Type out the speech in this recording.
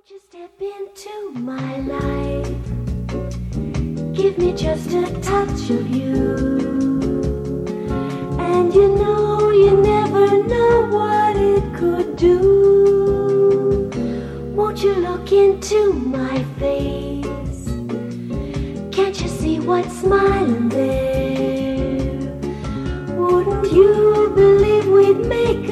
Won't you step into my life? Give me just a touch of you. And you know you never know what it could do. Won't you look into my face? Can't you see what's smiling there? Wouldn't you believe we'd make